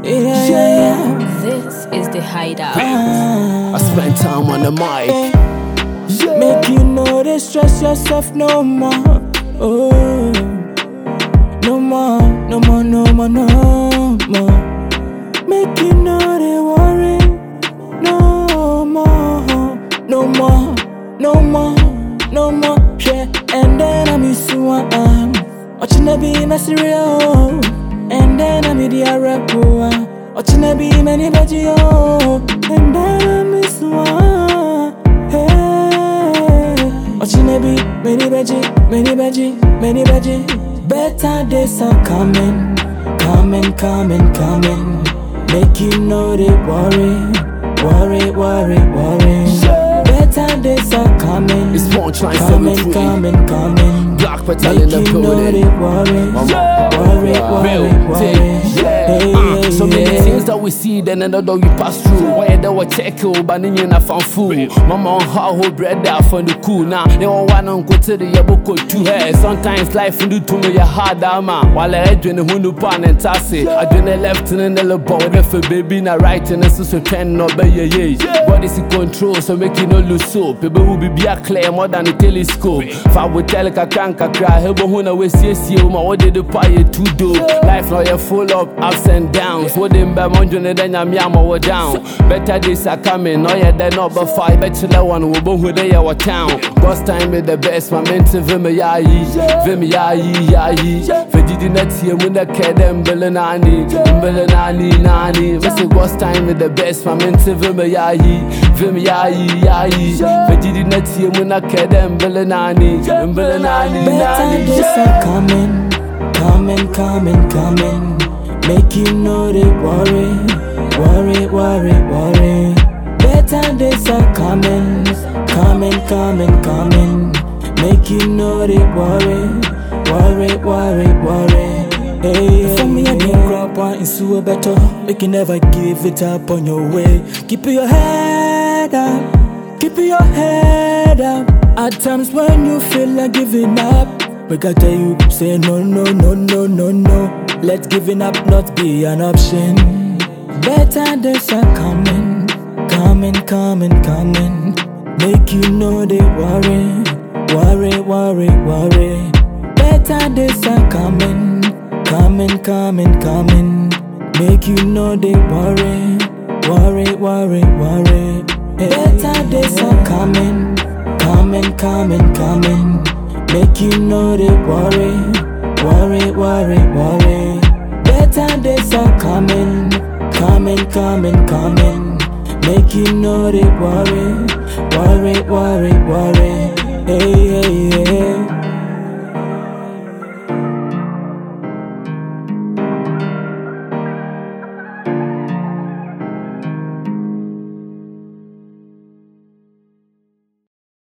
Yeah. This is the hideout. I spend time on the mic. Make you know they stress yourself no more. Oh, no more, no more, no more, no more. Make you know they worry no more, no more, no more, no more. Yeah, and then I miss you. Watching the be messy real, and then I meet the rapper. Watching the be many veggie, and then I miss you. Watching the be many veggie, many veggie, many veggie. Better days are coming, coming, coming, coming. Make you know they worry, worry, worry, worry. Better days are coming, It's Punchline coming, 73. coming, coming. Black Petal in the Make you know they building. worry, worry, worry, worry. Hey, So many yeah. things that we see, then another we pass through. Where they were check you, but then you're not found food. Mama on how whole bread out from the cool. Now, they want one go to the Yaboko too. Hey, sometimes life in the to me, your hard man. While I dream the Hundu pan and tassy. I dream the left and the left, but for baby, not right, and this is a pen, not by ye. What is in control, so make you no lose soap. People will be a clear more than a telescope. If I would tell a crank, I cry, help when I was you, my what did the pie too do? Life now you're full of ups and downs. What them by Monjun and then I'm yama down. Better days are coming, no, yeah, they're not but five. Better one will go who they are town. God's time is the best, my mental Vimiyayi, Veggie net here when the Kedem Belenani, Nani. Mr. God's time is the best, my mental Vimiyayi, Veggie net here when the Kedem Belenani, Better days are coming, coming, coming, coming. Make you know they worry, worry, worry, worry. Better days are coming, coming, coming, coming. Make you know they worry, worry, worry, worry. Hey, for me I can grab one into a better. Make you never give it up on your way. Keep your head up, keep your head up. At times when you feel like giving up, we gotta tell you, say no, no, no, no, no, no. Let giving up not be an option. Better days are coming, coming, coming, coming. Make you know they worry, worry, worry, worry. Better days are coming, coming, coming, coming. Make you know they worry, worry, worry, worry. Better days are coming, coming, coming, coming. Make you know they worry, worry, worry, worry. Better days are coming, coming, coming, coming. Make you know they worry, worry, worry, worry. Hey, hey, hey.